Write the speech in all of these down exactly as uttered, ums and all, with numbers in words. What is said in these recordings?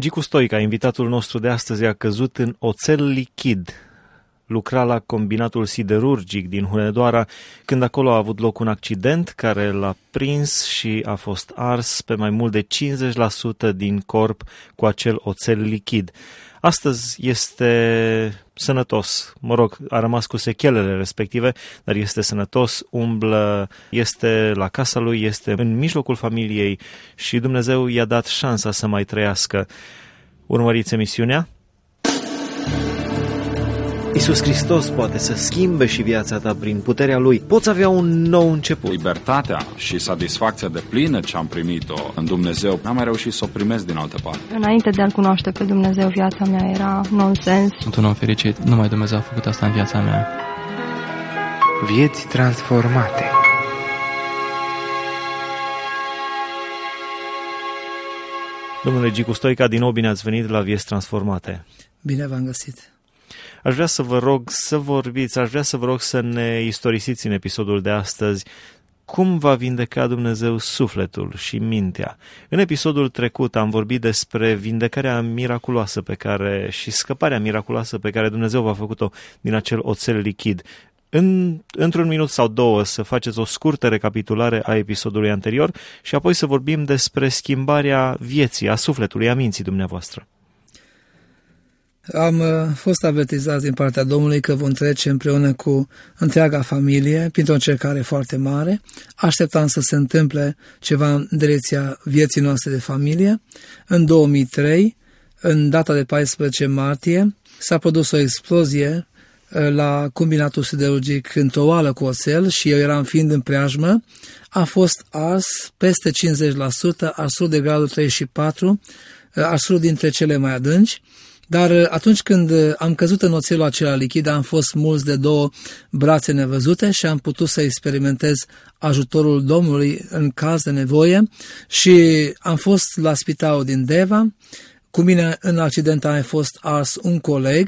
Gicu Stoica, invitatul nostru de astăzi, a căzut în oțel lichid. Lucra la combinatul siderurgic din Hunedoara, când acolo a avut loc un accident care l-a prins și a fost ars pe mai mult de cincizeci la sută din corp cu acel oțel lichid. Astăzi este sănătos, mă rog, a rămas cu sechelele respective, dar este sănătos, umblă, este la casa lui, este în mijlocul familiei și Dumnezeu i-a dat șansa să mai trăiască. Urmăriți emisiunea? Iisus Hristos poate să schimbe și viața ta prin puterea Lui. Poți avea un nou început. Libertatea și satisfacția de plină ce am primit-o în Dumnezeu, n-am mai reușit să o primesc din altă parte. Înainte de a-L cunoaște pe Dumnezeu, viața mea era nonsens. Sunt un om fericit, numai Dumnezeu a făcut asta în viața mea. Vieți transformate. Domnule Gicu Stoica, din nou bine ați venit la Vieți Transformate. Bine v-am găsit. Aș vrea să vă rog să vorbiți, aș vrea să vă rog să ne istorisiți în episodul de astăzi cum va vindeca Dumnezeu sufletul și mintea. În episodul trecut am vorbit despre vindecarea miraculoasă pe care și scăparea miraculoasă pe care Dumnezeu v-a făcut-o din acel oțel lichid. În, într-un minut sau două să faceți o scurtă recapitulare a episodului anterior și apoi să vorbim despre schimbarea vieții, a sufletului, a minții dumneavoastră. Am fost avertizați din partea Domnului că vom trece împreună cu întreaga familie printr-o încercare foarte mare. Așteptam să se întâmple ceva în direcția vieții noastre de familie. În două mii trei, în data de paisprezece martie, s-a produs o explozie la combinatul siderurgic într-o oală cu oțel și eu eram fiind în preajmă. A fost ars peste cincizeci la sută, arsul de gradul treizeci și patru, arsul dintre cele mai adânci. Dar atunci când am căzut în oțelul acela lichid, am fost mulți de două brațe nevăzute și am putut să experimentez ajutorul Domnului în caz de nevoie și am fost la spitalul din Deva. Cu mine în accident a mai fost ars un coleg.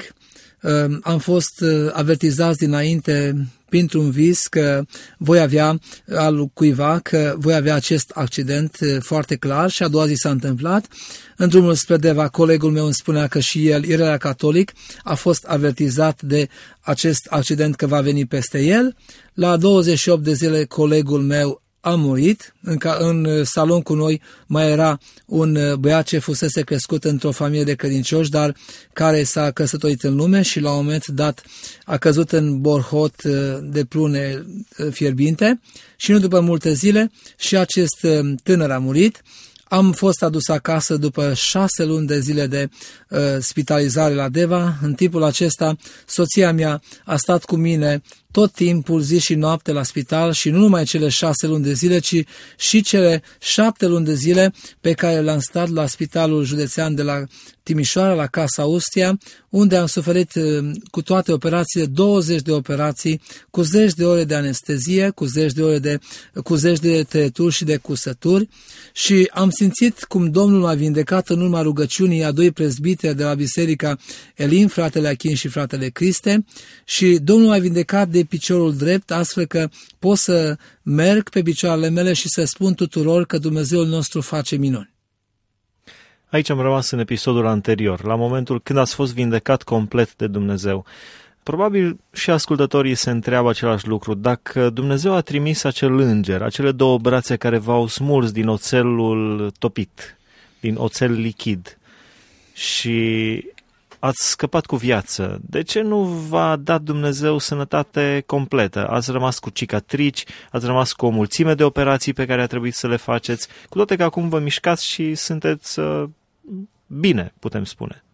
Am fost avertizați dinainte printr-un vis că voi avea al cuiva, că voi avea acest accident foarte clar și a doua zi s-a întâmplat. În drumul spre Deva, colegul meu îmi spunea că și el, el era catolic, a fost avertizat de acest accident că va veni peste el. La douăzeci și opt de zile colegul meu a murit. În, în salon cu noi mai era un băiat ce fusese crescut într-o familie de credincioși, dar care s-a căsătorit în lume și la un moment dat a căzut în borhot de prune fierbinte și nu după multe zile și acest tânăr a murit. Am fost adus acasă după șase luni de zile de uh, spitalizare la Deva. În timpul acesta, soția mea a stat cu mine tot timpul, zi și noapte la spital și nu numai cele șase luni de zile, ci și cele șapte luni de zile pe care le-am stat la spitalul județean de la Timișoara, la Casa Ustia, unde am suferit cu toate operațiile, douăzeci de operații, cu zeci de ore de anestezie, cu zeci de ore de, cu zeci de tăieturi și de cusături și am simțit cum Domnul m-a vindecat în urma rugăciunii a doi prezbiteri de la Biserica Elim, fratele Achin și fratele Criste, și Domnul m-a vindecat de piciorul drept, astfel că pot să merg pe picioarele mele și să spun tuturor că Dumnezeul nostru face minuni. Aici am rămas în episodul anterior, la momentul când ați fost vindecat complet de Dumnezeu. Probabil și ascultătorii se întreabă același lucru. Dacă Dumnezeu a trimis acel înger, acele două brațe care v-au smuls din oțelul topit, din oțel lichid, și ați scăpat cu viață, de ce nu v-a dat Dumnezeu sănătate completă? Ați rămas cu cicatrici, ați rămas cu o mulțime de operații pe care a trebuit să le faceți, cu toate că acum vă mișcați și sunteți uh, bine, putem spune.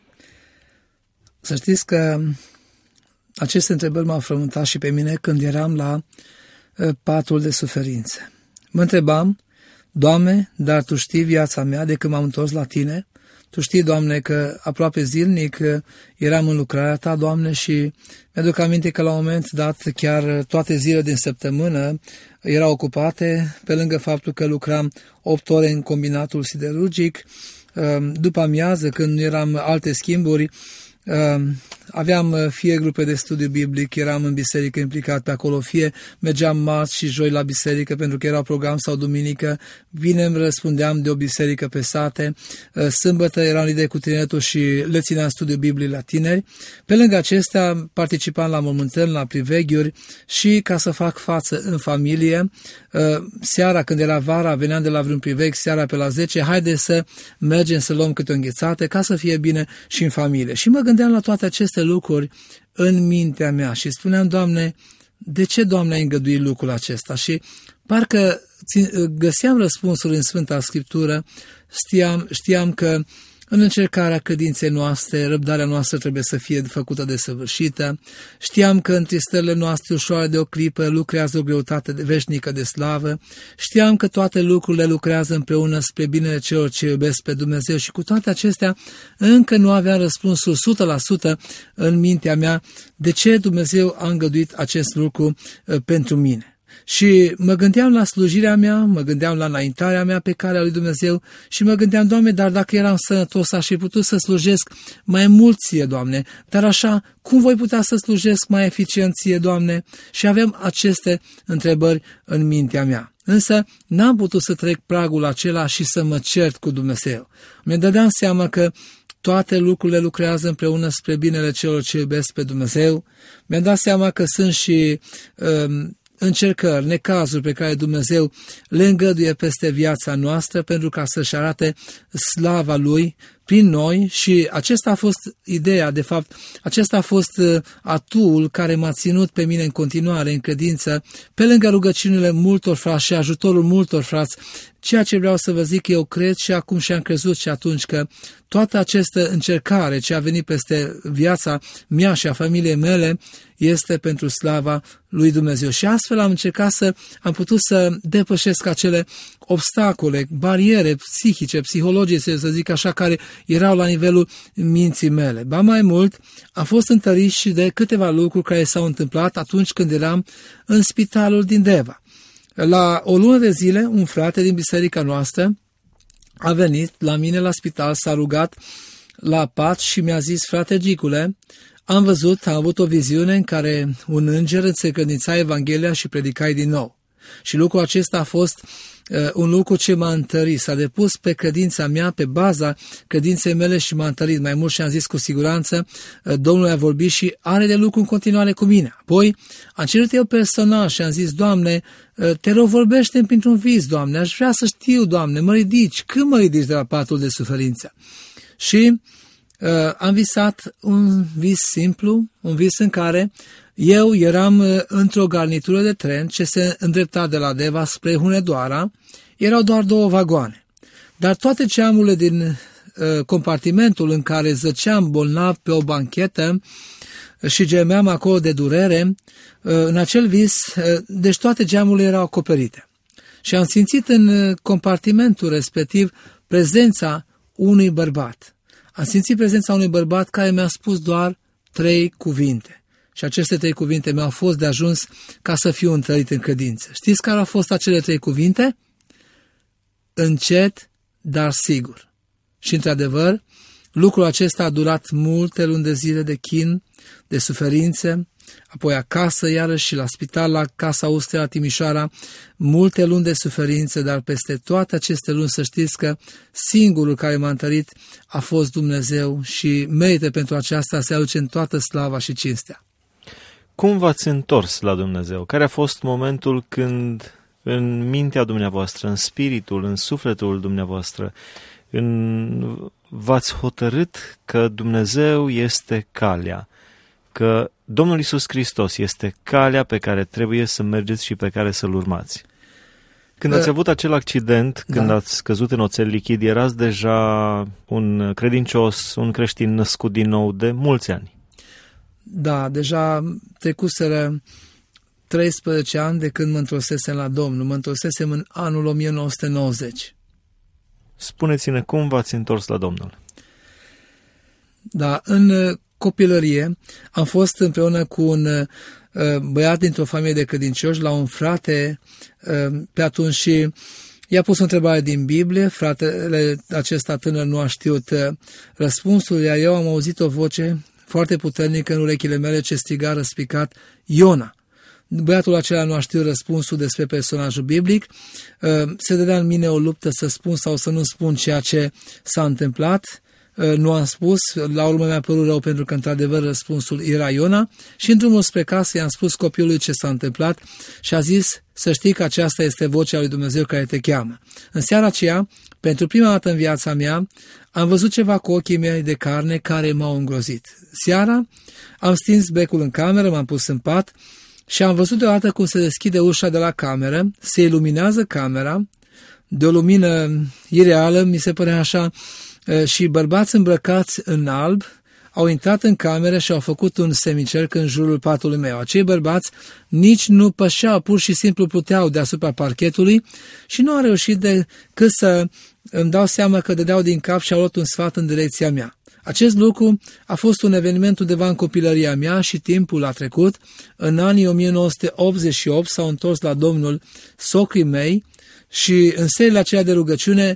Să știți că aceste întrebări m-au frământat și pe mine când eram la uh, patul de suferințe. Mă întrebam, Doamne, dar Tu știi viața mea de când m-am întors la Tine? Tu știi, Doamne, că aproape zilnic eram în lucrarea Ta, Doamne, și mi-aduc aminte că la un moment dat chiar toate zilele din săptămână erau ocupate, pe lângă faptul că lucram opt ore în combinatul siderurgic. După amiază, când nu eram alte schimburi, aveam fie grupe de studiu biblic, eram în biserică implicat pe acolo, fie mergeam marți și joi la biserică pentru că era program sau duminică, vineri răspundeam de o biserică pe sate, sâmbătă eram lider cu tineretul și le țineam studiu biblic la tineri. Pe lângă acestea participam la mormântări, la priveghiuri și ca să fac față în familie, seara când era vara, veneam de la vreun priveg, seara pe la zece, haide să mergem să luăm câte o înghețată ca să fie bine și în familie. Și mă gândeam la toate aceste lucruri în mintea mea și spuneam, Doamne, de ce, Doamne, ai îngăduit lucrul acesta? Și parcă găseam răspunsuri în Sfânta Scriptură, știam, știam că în încercarea credinței noastre, răbdarea noastră trebuie să fie făcută desăvârșită. Știam că în tristările noastre ușoare de o clipă lucrează o greutate veșnică de slavă. Știam că toate lucrurile lucrează împreună spre binele celor ce iubesc pe Dumnezeu și cu toate acestea încă nu aveam răspunsul o sută la sută în mintea mea de ce Dumnezeu a îngăduit acest lucru pentru mine. Și mă gândeam la slujirea mea, mă gândeam la înaintarea mea pe calea lui Dumnezeu și mă gândeam, Doamne, dar dacă eram sănătos aș fi putut să slujesc mai mult Ție, Doamne, dar așa, cum voi putea să slujesc mai eficient Ție, Doamne? Și avem aceste întrebări în mintea mea. Însă n-am putut să trec pragul acela și să mă cert cu Dumnezeu. Mi-am dădeam seama că toate lucrurile lucrează împreună spre binele celor ce iubesc pe Dumnezeu. Mi-am dat seama că sunt și um, încercări, necazuri pe care Dumnezeu le îngăduie peste viața noastră pentru ca să-și arate slava Lui prin noi și acesta a fost ideea, de fapt, acesta a fost atul care m-a ținut pe mine în continuare în credință, pe lângă rugăciunile multor frați și ajutorul multor frați. Ceea ce vreau să vă zic, eu cred și acum și am crezut și atunci că toată această încercare ce a venit peste viața mea și a familiei mele este pentru slava lui Dumnezeu. Și astfel am încercat să am putut să depășesc acele obstacole, bariere psihice, psihologice, să zic așa, care erau la nivelul minții mele. Ba mai mult, am fost întărit și de câteva lucruri care s-au întâmplat atunci când eram în spitalul din Deva. La o lună de zile, un frate din biserica noastră a venit la mine la spital, s-a rugat la pat și mi-a zis, frate Gicule, am văzut, am avut o viziune în care un înger îți încredința Evanghelia și predicai din nou. Și lucrul acesta a fost uh, un lucru ce m-a întărit, s-a depus pe credința mea, pe baza credinței mele și m-a întărit. Mai mult și am zis cu siguranță, uh, Domnul a vorbit și are de lucru în continuare cu mine. Apoi am cerut eu personal și am zis, Doamne, uh, te rog, vorbește-mi printr-un vis, Doamne, aș vrea să știu, Doamne, mă ridici, când mă ridici de la patul de suferință? Și uh, am visat un vis simplu, un vis în care eu eram într-o garnitură de tren ce se îndrepta de la Deva spre Hunedoara, erau doar două vagoane. Dar toate geamurile din uh, compartimentul în care zăceam bolnav pe o banchetă și gemeam acolo de durere, uh, în acel vis, uh, deci toate geamurile erau acoperite. Și am simțit în compartimentul respectiv prezența unui bărbat. Am simțit prezența unui bărbat care mi-a spus doar trei cuvinte. Și aceste trei cuvinte mi-au fost de ajuns ca să fiu întărit în credință. Știți care au fost acele trei cuvinte? Încet, dar sigur. Și într-adevăr, lucrul acesta a durat multe luni de zile de chin, de suferințe, apoi acasă, iarăși și la spital, la Casa Austria, la Timișoara, multe luni de suferințe, dar peste toate aceste luni să știți că singurul care m-a întărit a fost Dumnezeu și merită pentru aceasta să aducem toată slava și cinstea. Cum v-ați întors la Dumnezeu? Care a fost momentul când în mintea dumneavoastră, în spiritul, în sufletul dumneavoastră, în... v-ați hotărât că Dumnezeu este calea, că Domnul Iisus Hristos este calea pe care trebuie să mergeți și pe care să-L urmați? Când ați avut acel accident, când da. ați căzut în oțel lichid, erați deja un credincios, un creștin născut din nou de mulți ani. Da, deja trecuseră treisprezece ani de când mă întorsesem la Domnul. Mă întorsesem în anul o mie nouă sute nouăzeci. Spuneți-ne cum v-ați întors la Domnul. Da, în copilărie am fost împreună cu un uh, băiat dintr-o familie de credincioși la un frate uh, pe atunci și i-a pus o întrebare din Biblie. Fratele acesta tânăr nu a știut uh, răspunsul, iar eu am auzit o voce, foarte puternic în urechile mele ce striga răspicat: Iona! Băiatul acela nu a știut răspunsul despre personajul biblic, se dădea în mine o luptă să spun sau să nu spun ceea ce s-a întâmplat. Nu am spus, la urmă mi-a părut rău pentru că într-adevăr răspunsul era Iona și în drumul spre casă i-am spus copilului ce s-a întâmplat și a zis: să știi că aceasta este vocea lui Dumnezeu care te cheamă. În seara aceea, pentru prima dată în viața mea, am văzut ceva cu ochii mei de carne care m-au îngrozit. Seara am stins becul în cameră, m-am pus în pat și am văzut deodată cum se deschide ușa de la cameră, se iluminează camera, de o lumină ireală, mi se părea așa, și bărbați îmbrăcați în alb au intrat în cameră și au făcut un semicerc în jurul patului meu. Acei bărbați nici nu pășeau, pur și simplu pluteau deasupra parchetului și nu au reușit decât să îmi dau seama că dădeau din cap și au luat un sfat în direcția mea. Acest lucru a fost un eveniment undeva în copilăria mea și timpul a trecut. În anii o mie nouă sute optzeci și opt s-au întors la Domnul socrii mei și în serile acelea de rugăciune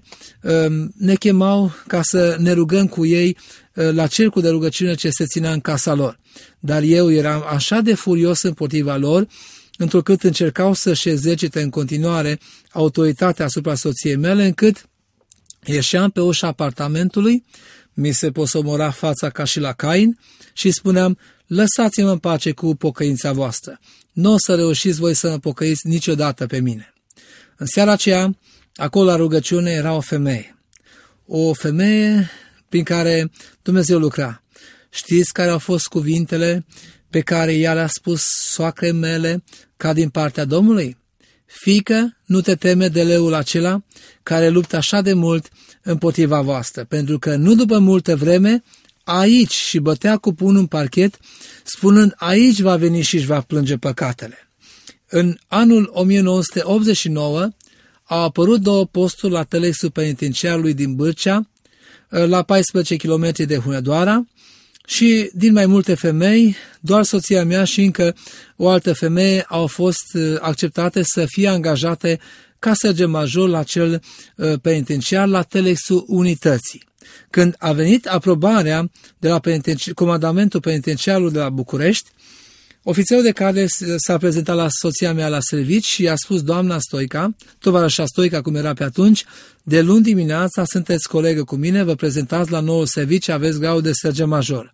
ne chemau ca să ne rugăm cu ei la cercul de rugăciune ce se ținea în casa lor. Dar eu eram așa de furios împotriva lor, întrucât încercau să-și exercite în continuare autoritatea asupra soției mele, încât ieșeam pe ușa apartamentului, mi se posomora fața ca și la Cain și spuneam: lăsați-mă în pace cu pocăința voastră. Nu o să reușiți voi să mă pocăiți niciodată pe mine. În seara aceea, acolo la rugăciune era o femeie. O femeie prin care Dumnezeu lucra. Știți care au fost cuvintele pe care ea le-a spus soacrei mele ca din partea Domnului? Fiică, nu te teme de leul acela care luptă așa de mult împotriva voastră, pentru că nu după multă vreme, aici, și bătea cu pumnul în parchet, spunând: aici va veni și își va plânge păcatele. În anul o mie nouă sute optzeci și nouă au apărut două posturi la telexul penitenciarului din Bârcea, la paisprezece kilometri de Hunedoara, și din mai multe femei, doar soția mea și încă o altă femeie au fost acceptate să fie angajate ca sergent major la cel penitenciar la telexul Unității. Când a venit aprobarea de la penitenciar, comandamentul penitenciarului de la București, ofițerul de cadre s-a prezentat la soția mea la servici și i-a spus: doamna Stoica, tovarășa Stoica cum era pe atunci, de luni dimineața sunteți colegă cu mine, vă prezentați la noul servici, aveți gradul de sergent major.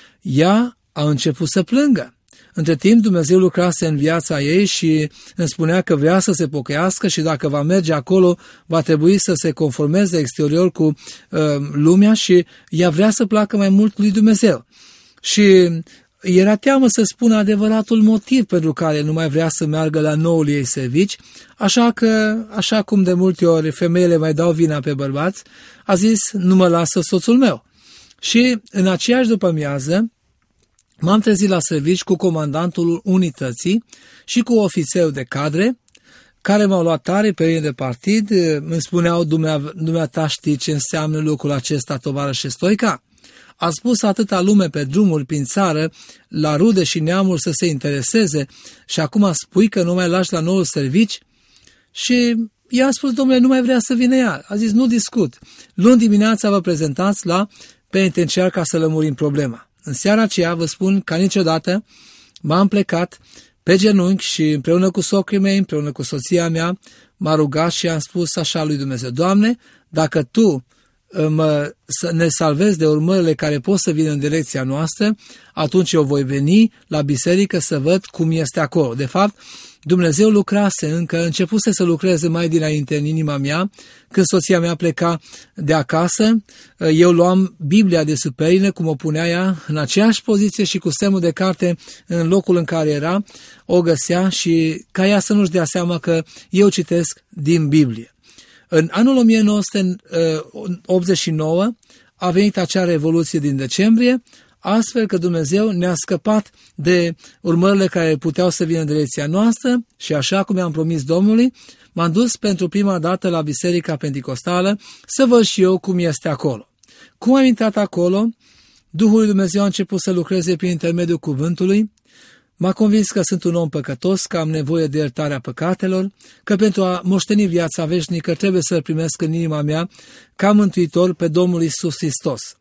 Ea a început să plângă. Între timp Dumnezeu lucrase în viața ei și îmi spunea că vrea să se pocăiască și dacă va merge acolo va trebui să se conformeze exterior cu uh, lumea și ea vrea să placă mai mult lui Dumnezeu. Și era teamă să spună adevăratul motiv pentru care nu mai vrea să meargă la noul ei servici, așa că, așa cum de multe ori femeile mai dau vina pe bărbați, a zis: nu mă lasă soțul meu. Și în aceeași după-amiază m-am trezit la servici cu comandantul Unității și cu ofițerul de cadre, care m-au luat tare pe mine de partid, îmi spuneau: dumneata știi ce înseamnă lucrul acesta, tovarășe Stoica? A spus atâta lume pe drumuri prin țară, la rude și neamuri să se intereseze și acum spui că nu mai lași la noul servici? Și ea a spus: domnule, nu mai vrea să vină ea. A zis: nu discut. Luni dimineața vă prezentați la penitenciar ca să lămurim problema. În seara aceea, vă spun, ca niciodată, m-am plecat pe genunchi și împreună cu socrii mei, împreună cu soția mea, m-a rugat și am spus așa lui Dumnezeu: Doamne, dacă Tu mă, să ne salvezi de urmările care pot să vină în direcția noastră, atunci eu voi veni la biserică să văd cum este acolo. De fapt, Dumnezeu lucrase încă, începuse să lucreze mai dinainte în inima mea. Când soția mea pleca de acasă, eu luam Biblia de sub perină, cum o punea ea, în aceeași poziție și cu semnul de carte în locul în care era, o găsea și ca ea să nu-și dea seama că eu citesc din Biblie. În anul o mie nouă sute optzeci și nouă a venit acea revoluție din decembrie, astfel că Dumnezeu ne-a scăpat de urmările care puteau să vină în direcția noastră și așa cum i-am promis Domnului, m-am dus pentru prima dată la Biserica Penticostală să văd și eu cum este acolo. Cum am intrat acolo, Duhul lui Dumnezeu a început să lucreze prin intermediul cuvântului, m-a convins că sunt un om păcătos, că am nevoie de iertarea păcatelor, că pentru a moșteni viața veșnică trebuie să-L primesc în inima mea ca mântuitor pe Domnul Iisus Hristos.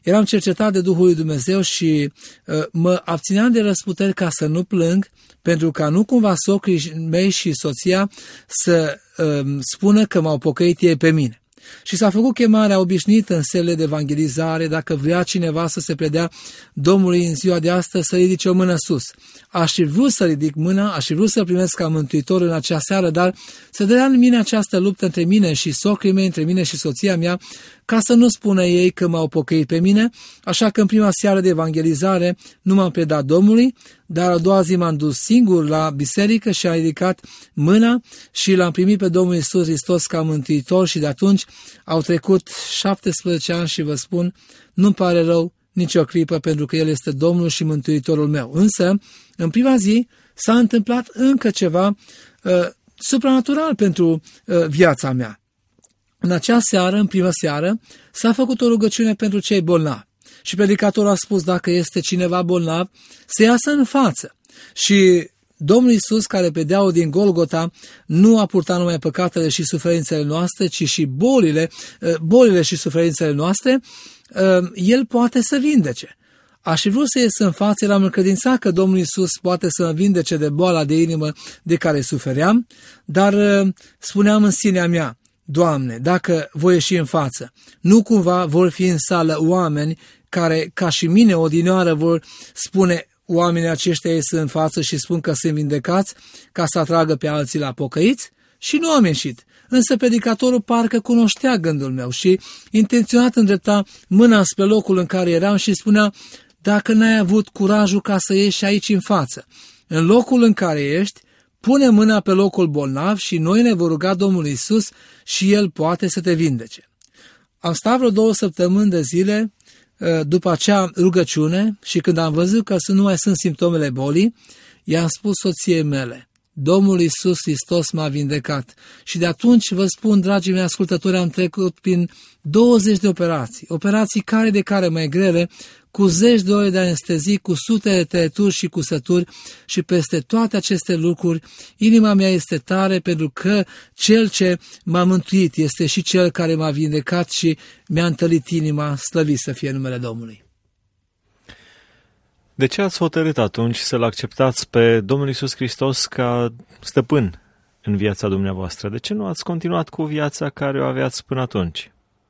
eram cercetat de Duhul lui Dumnezeu și uh, mă abțineam de răsputeri ca să nu plâng, pentru ca nu cumva socrii mei și soția să uh, spună că m-au pocăit ei pe mine. Și s-a făcut chemarea obișnuită în selele de evangelizare, dacă vrea cineva să se predea Domnului în ziua de astăzi, să ridice o mână sus. Aș fi vrut să ridic mâna, aș fi vrut să primesc ca mântuitor în acea seară, dar se dădea în mine această luptă între mine și socrii mei, între mine și soția mea, ca să nu spună ei că m-au pocăit pe mine, așa că în prima seară de evangelizare nu m-am predat Domnului, dar a doua zi m-am dus singur la biserică și am ridicat mâna și l-am primit pe Domnul Iisus Hristos ca mântuitor și de atunci au trecut șaptesprezece ani și vă spun, nu-mi pare rău nicio clipă pentru că El este Domnul și Mântuitorul meu. Însă, în prima zi s-a întâmplat încă ceva uh, supranatural pentru uh, viața mea. În acea seară, în prima seară, s-a făcut o rugăciune pentru cei bolnavi. Și predicatorul a spus, dacă este cineva bolnav, să iasă în față. Și Domnul Iisus, care pe dealul din Golgota, nu a purtat numai păcatele și suferințele noastre, ci și bolile, bolile și suferințele noastre, El poate să vindece. Aș fi vrut să ies în față, eram încredințat că Domnul Iisus poate să mă vindece de boala de inimă de care sufeream, dar spuneam în sinea mea, Doamne, dacă voi ieși în față, nu cumva vor fi în sală oameni care, ca și mine, odinioară vor spune, oamenii aceștia ies în față și spun că sunt vindecați ca să atragă pe alții la pocăiți? Și nu am ieșit. Însă predicatorul parcă cunoștea gândul meu și intenționat îndrepta mâna spre locul în care eram și spunea, dacă n-ai avut curajul ca să ieși aici în față, în locul în care ești, pune mâna pe locul bolnav și noi ne vom ruga Domnul Iisus și El poate să te vindece. Am stat vreo două săptămâni de zile după acea rugăciune și când am văzut că nu mai sunt simptomele bolii, i-am spus soției mele, Domnul Iisus Hristos m-a vindecat. Și de atunci vă spun, dragii mei ascultători, am trecut prin douăzeci de operații, operații care de care mai grele, cu zeci de ore de anestezii, cu sute de tăieturi și cusături și peste toate aceste lucruri, inima mea este tare pentru că Cel ce m-a mântuit este și Cel care m-a vindecat și mi-a întărit inima, slăvit să fie numele Domnului. De ce ați hotărât atunci să-L acceptați pe Domnul Iisus Hristos ca stăpân în viața dumneavoastră? De ce nu ați continuat cu viața care o aveați până atunci?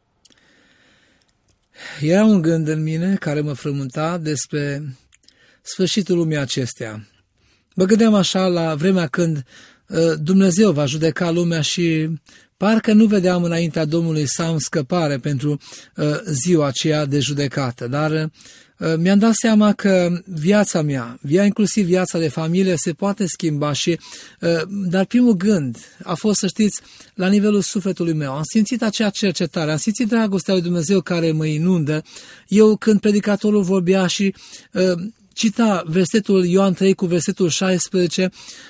Era un gând în mine care mă frământa despre sfârșitul lumii acesteia. Mă gândeam așa la vremea când uh, Dumnezeu va judeca lumea și parcă nu vedeam înaintea Domnului să am scăpare pentru uh, ziua aceea de judecată, dar uh, mi-am dat seama că viața mea, via inclusiv viața de familie, se poate schimba și, uh, dar primul gând a fost, să știți, la nivelul sufletului meu. Am simțit acea cercetare, am simțit dragostea lui Dumnezeu care mă inundă. Eu când predicatorul vorbea și uh, cita versetul Ioan trei cu versetul șaisprezece,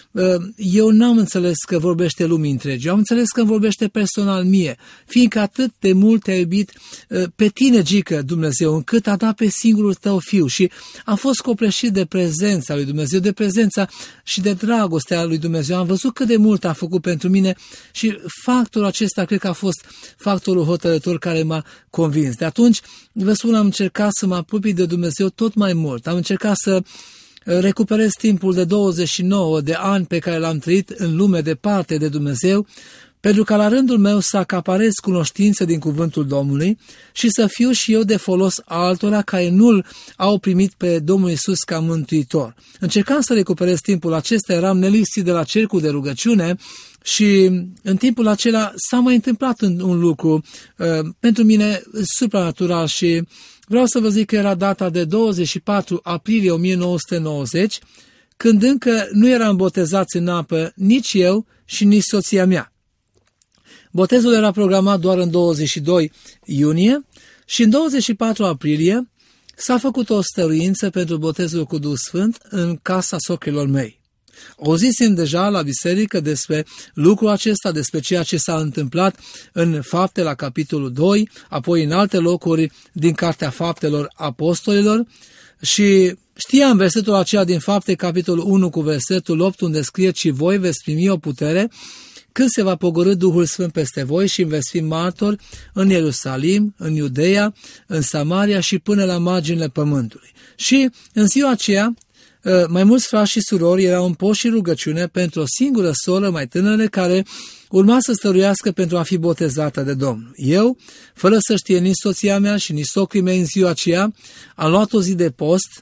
eu n-am înțeles că vorbește lumii întregi, eu am înțeles că vorbește personal mie, fiindcă atât de mult te-a iubit pe tine, Gică, Dumnezeu, încât a dat pe singurul tău fiu și am fost copleșit de prezența lui Dumnezeu, de prezența și de dragostea lui Dumnezeu. Am văzut cât de mult a făcut pentru mine și factorul acesta cred că a fost factorul hotărător care m-a convins. De atunci, vă spun, am încercat să mă apropii de Dumnezeu tot mai mult, am încercat să recuperez timpul de douăzeci și nouă de ani pe care l-am trăit în lume departe de Dumnezeu, pentru ca la rândul meu să acaparez cunoștințe din cuvântul Domnului și să fiu și eu de folos altora care nu-L au primit pe Domnul Iisus ca mântuitor. Încercam să recuperez timpul acesta, eram nelipsit de la cercul de rugăciune și în timpul acela s-a mai întâmplat un lucru uh, pentru mine supranatural și vreau să vă zic că era data de douăzeci și patru aprilie o mie nouă sute nouăzeci, când încă nu eram botezați în apă nici eu și nici soția mea. Botezul era programat doar în douăzeci și doi iunie și în douăzeci și patru aprilie s-a făcut o stăruință pentru botezul cu Duhul Sfânt în casa socrilor mei. Auzisem deja la biserică despre lucrul acesta, despre ceea ce s-a întâmplat în Fapte la capitolul doi, apoi în alte locuri din Cartea Faptelor Apostolilor și știam versetul acela din Fapte, capitolul unu cu versetul opt, unde scrie: "Și voi veți primi o putere când se va pogorî Duhul Sfânt peste voi și veți fi martori în Ierusalim, în Iudeea, în Samaria și până la marginile pământului. Și în ziua aceea, mai mulți frați și surori erau în post și rugăciune pentru o singură soră mai tânără care urma să stăruiască pentru a fi botezată de Domnul. Eu, fără să știe nici soția mea și nici socrii mei în ziua aceea, am luat o zi de post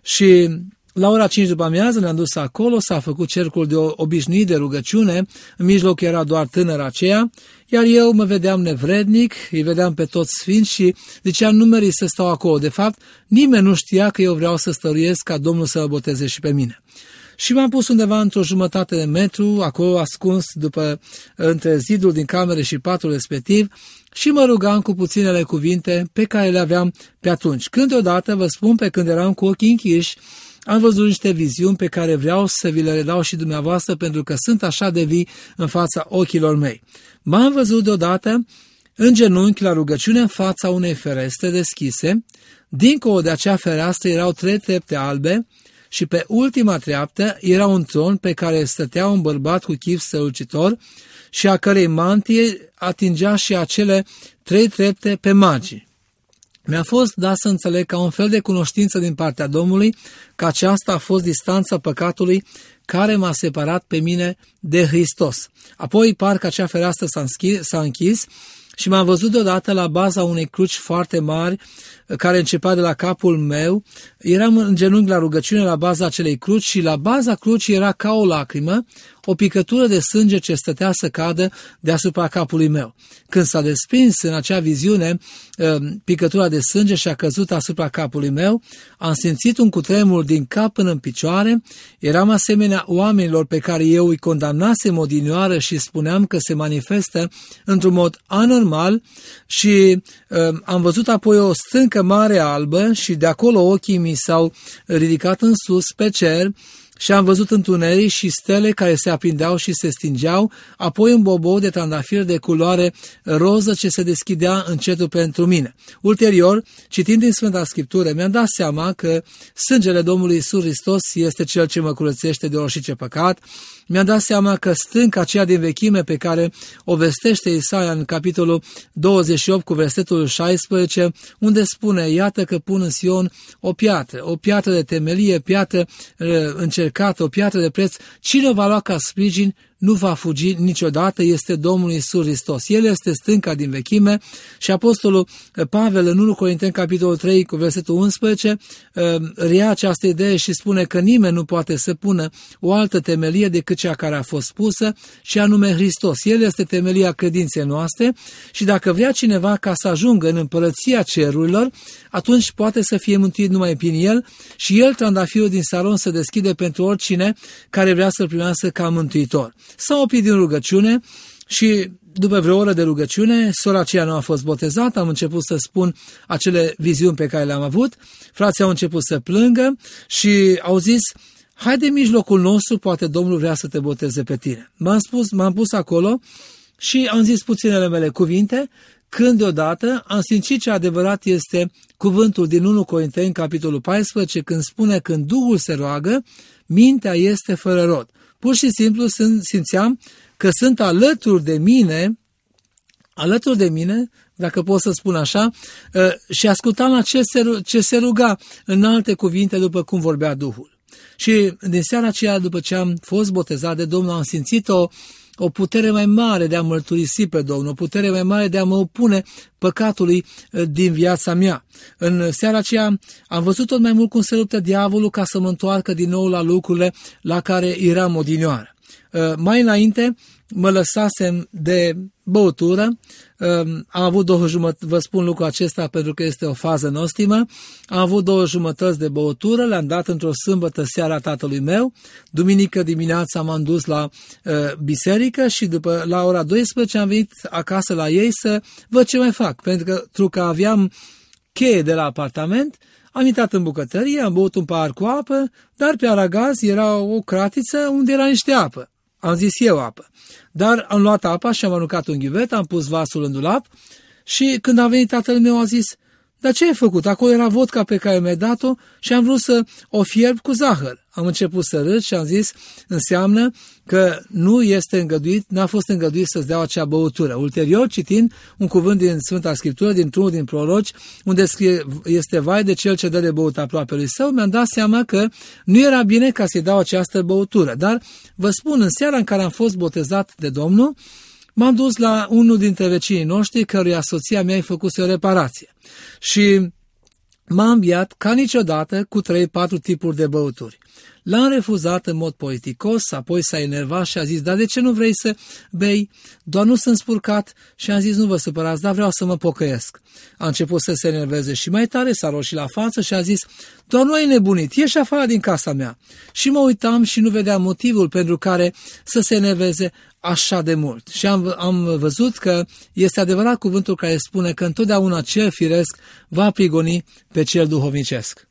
și la ora cinci după amiază ne-am dus acolo, s-a făcut cercul de obișnuit de rugăciune, în mijloc era doar tânăra aceea, iar eu mă vedeam nevrednic, îi vedeam pe toți sfinți și ziceam nu meri să stau acolo. De fapt, nimeni nu știa că eu vreau să stăruiesc ca Domnul să mă boteze și pe mine. Și m-am pus undeva într-o jumătate de metru, acolo ascuns după între zidul din cameră și patul respectiv, și mă rugam cu puținele cuvinte pe care le aveam pe atunci. Când deodată, vă spun, pe când eram cu ochii închiși, am văzut niște viziuni pe care vreau să vi le redau și dumneavoastră pentru că sunt așa de vii în fața ochilor mei. M-am văzut deodată în genunchi la rugăciune în fața unei ferestre deschise. Dincolo de acea fereastră erau trei trepte albe și pe ultima treaptă era un tron pe care stătea un bărbat cu chip strălucitor și a cărei mantie atingea și acele trei trepte pe margini. Mi-a fost dat să înțeleg ca un fel de cunoștință din partea Domnului că aceasta a fost distanța păcatului care m-a separat pe mine de Hristos. Apoi parcă acea fereastră s-a închis, s-a închis și m-am văzut deodată la baza unei cruci foarte mari care începea de la capul meu. Eram în genunchi la rugăciune la baza acelei cruci și la baza crucii era ca o lacrimă, o picătură de sânge ce stătea să cadă deasupra capului meu. Când s-a desprins în acea viziune picătura de sânge și a căzut asupra capului meu, am simțit un cutremur din cap până în picioare, eram asemenea oamenilor pe care eu îi condamnasem odinioară și spuneam că se manifestă într-un mod anormal și uh, am văzut apoi o stâncă mare albă și de acolo ochii mi s-au ridicat în sus pe cer și am văzut întuneric și stele care se aprindeau și se stingeau, apoi un bobou de trandafir de culoare roză ce se deschidea încetul pentru mine. Ulterior, citind din Sfânta Scriptură, mi-am dat seama că sângele Domnului Iisus Hristos este cel ce mă curățește de orice păcat. Mi-am dat seama că stânca aceea din vechime pe care o vestește Isaia în capitolul douăzeci și opt cu versetul șaisprezece, unde spune, iată că pun în Sion o piatră, o piatră de temelie, piatră încercată, o piatră de preț, cine o va lua ca sprijin nu va fugi niciodată, este Domnul Iisus Hristos. El este stânca din vechime și Apostolul Pavel în întâi Corinteni, capitolul trei, cu versetul unsprezece, rea această idee și spune că nimeni nu poate să pună o altă temelie decât cea care a fost pusă și anume Hristos. El este temelia credinței noastre și dacă vrea cineva ca să ajungă în împărăția cerurilor, atunci poate să fie mântuit numai prin El și El, trandafirul din Saron, se deschide pentru oricine care vrea să-L primească ca mântuitor. S-a oprit din rugăciune și după vreo oră de rugăciune, sora aceea nu a fost botezată, am început să spun acele viziuni pe care le-am avut, frații au început să plângă și au zis, haide în mijlocul nostru, poate Domnul vrea să te boteze pe tine. M-am, spus, m-am pus acolo și am zis puținele mele cuvinte, când deodată am simțit ce adevărat este cuvântul din întâi Corinteni, capitolul paisprezece, când spune, când Duhul se roagă, mintea este fără rod. Pur și simplu simțeam că sunt alături de mine, alături de mine, dacă pot să spun așa, și ascultam la ce se, ce se ruga în alte cuvinte după cum vorbea Duhul. Și din seara aceea, după ce am fost botezat de Domnul, am simțit o, o putere mai mare de a mărturisi pe Domnul, o putere mai mare de a mă opune păcatului din viața mea. În seara aceea am văzut tot mai mult cum se luptă diavolul ca să mă întoarcă din nou la lucrurile la care eram odinioară. Mai înainte mă lăsasem de băutură, am avut două jumătăți, vă spun lucrul acesta pentru că este o fază nostimă, am avut două jumătăți de băutură, le-am dat într-o sâmbătă seara tatălui meu, duminică dimineața m-am dus la uh, biserică și după la ora douăsprezece am venit acasă la ei să văd ce mai fac, pentru că, pentru că aveam cheie de la apartament, am intrat în bucătărie, am băut un pahar cu apă, dar pe aragaz era o cratiță unde era niște apă. Am zis eu apă. Dar am luat apa și am aruncat un ghiuvet, am pus vasul în dulap și când a venit tatăl meu a zis, dar ce ai făcut? Acolo era vodka pe care mi-ai dat-o și am vrut să o fierb cu zahăr. Am început să râd și am zis, înseamnă că nu este îngăduit, n-a fost îngăduit să-ți dea acea băutură. Ulterior, citind un cuvânt din Sfânta Scriptură, dintr-unul din proroci, unde scrie, este vai de cel ce dă de băut aproape lui său, mi-am dat seama că nu era bine ca să-i dau această băutură. Dar vă spun, în seara în care am fost botezat de Domnul, m-am dus la unul dintre vecinii noștri, căruia soția mea i-a făcut o reparație. Și m-a înviat ca niciodată cu trei patru tipuri de băuturi. L-am refuzat în mod politicos, apoi s-a enervat și a zis, dar de ce nu vrei să bei? Doar nu sunt spurcat și am zis, nu vă supărați, dar vreau să mă pocăiesc. A început să se enerveze și mai tare, s-a roșit la față și a zis, doar nu ai nebunit, ieși afară din casa mea. Și mă uitam și nu vedeam motivul pentru care să se enerveze așa de mult. Și am, am văzut că este adevărat cuvântul care spune că întotdeauna cel firesc va prigoni pe cel duhovnicesc.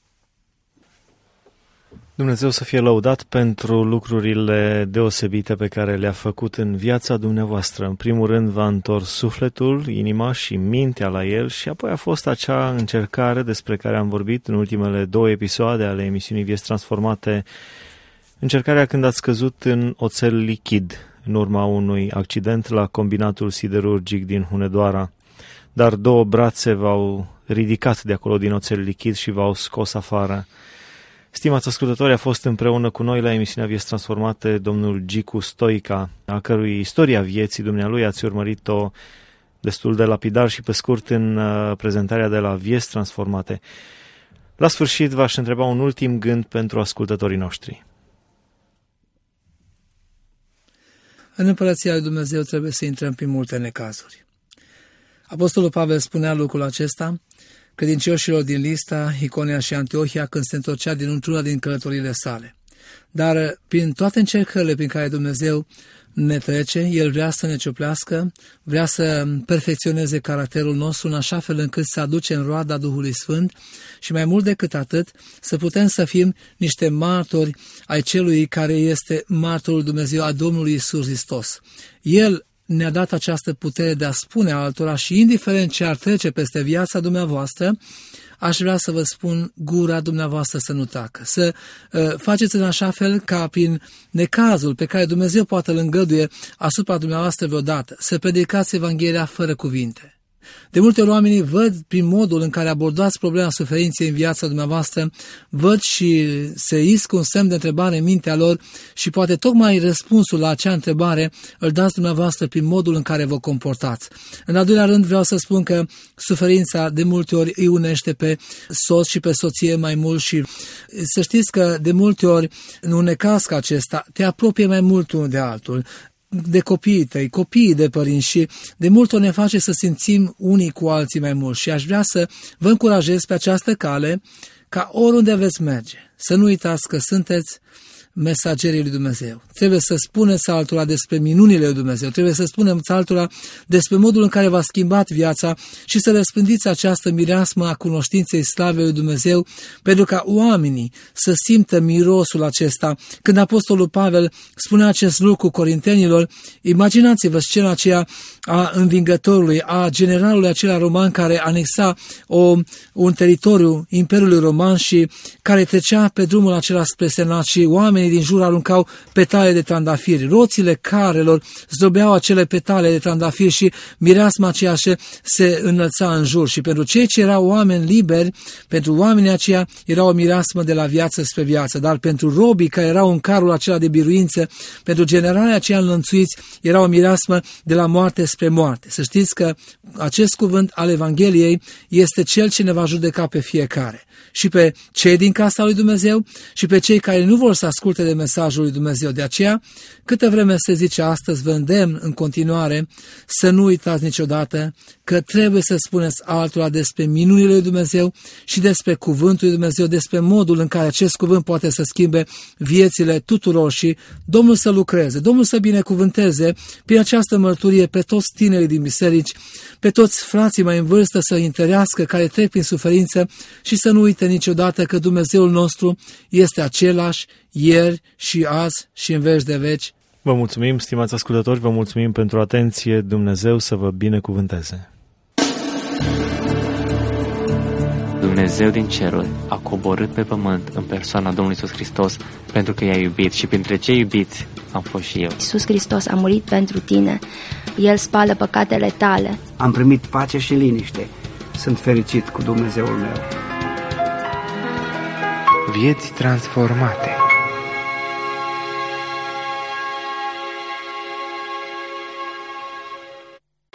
Dumnezeu să fie lăudat pentru lucrurile deosebite pe care le-a făcut în viața dumneavoastră. În primul rând v-a întors sufletul, inima și mintea la El și apoi a fost acea încercare despre care am vorbit în ultimele două episoade ale emisiunii Vieți Transformate, încercarea când ați căzut în oțel lichid în urma unui accident la combinatul siderurgic din Hunedoara, dar două brațe v-au ridicat de acolo din oțel lichid și v-au scos afară. Stimați ascultători, a fost împreună cu noi la emisiunea Vieți Transformate domnul Gicu Stoica, a cărui istoria vieții dumnealui ați urmărit-o destul de lapidar și pe scurt în prezentarea de la Vieți Transformate. La sfârșit v-aș întreba un ultim gând pentru ascultătorii noștri. În Împărăția lui Dumnezeu trebuie să intrăm prin multe necazuri. Apostolul Pavel spunea lucrul acesta, credincioșilor din Listra, Iconia și Antiohia când se întorcea din într-una din călătorile sale. Dar prin toate încercările prin care Dumnezeu ne trece, El vrea să ne cioplească, vrea să perfecționeze caracterul nostru în așa fel încât să aducem roada Duhului Sfânt și mai mult decât atât, să putem să fim niște martori ai celui care este martorul Dumnezeu a Domnului Iisus Hristos. El ne-a dat această putere de a spune altora și indiferent ce ar trece peste viața dumneavoastră, aș vrea să vă spun gura dumneavoastră să nu tacă. Să uh, faceți în așa fel ca prin necazul pe care Dumnezeu poate îl îngăduie asupra dumneavoastră vreodată, să predicați Evanghelia fără cuvinte. De multe ori oamenii văd prin modul în care abordați problema suferinței în viața dumneavoastră, văd și se iscă un semn de întrebare în mintea lor și poate tocmai răspunsul la acea întrebare îl dați dumneavoastră prin modul în care vă comportați. În al doilea rând vreau să spun că suferința de multe ori îi unește pe soț și pe soție mai mult și să știți că de multe ori în un necaz ca acesta te apropie mai mult unul de altul, de copiii tăi, copiii de părinți și de multe ori ne face să simțim unii cu alții mai mult și aș vrea să vă încurajez pe această cale ca oriunde veți merge, să nu uitați că sunteți mesagerii lui Dumnezeu. Trebuie să spuneți altora despre minunile lui Dumnezeu, trebuie să spuneți altora despre modul în care v-a schimbat viața și să răspândiți această mireasmă a cunoștinței slavei lui Dumnezeu, pentru ca oamenii să simtă mirosul acesta. Când Apostolul Pavel spunea acest lucru corintenilor, imaginați-vă scena aceea a învingătorului, a generalului acela roman care anexa o, un teritoriu Imperiului Roman și care trecea pe drumul acela spre Senat și oamenii din jur aruncau petale de trandafiri. Roțile carelor zdrobeau acele petale de trandafiri și mireasma aceea se înălța în jur. Și pentru cei ce erau oameni liberi, pentru oamenii aceia era o mireasmă de la viață spre viață. Dar pentru robii care erau în carul acela de biruință, pentru generalii aceia înlănțuiți, era o mireasmă de la moarte spre moarte. Să știți că acest cuvânt al Evangheliei este cel ce ne va judeca pe fiecare. Și pe cei din casa lui Dumnezeu și pe cei care nu vor să asculte de mesajul lui Dumnezeu. De aceea, câtă vreme se zice astăzi, vă îndemn în continuare să nu uitați niciodată că trebuie să spuneți altora despre minunile lui Dumnezeu și despre cuvântul lui Dumnezeu, despre modul în care acest cuvânt poate să schimbe viețile tuturor și Domnul să lucreze, Domnul să binecuvânteze prin această mărturie pe toți tinerii din biserici, pe toți frații mai în vârstă să întărească care trec prin suferință și să nu uite niciodată că Dumnezeul nostru este același ieri și azi și în veci de veci. Vă mulțumim, stimați ascultători, vă mulțumim pentru atenție. Dumnezeu să vă binecuvânteze. Dumnezeu din ceruri a coborât pe pământ în persoana Domnului Iisus Hristos pentru că i-a iubit și printre cei iubiți am fost și eu. Iisus Hristos a murit pentru tine. El spală păcatele tale. Am primit pace și liniște. Sunt fericit cu Dumnezeul meu. Vieți transformate.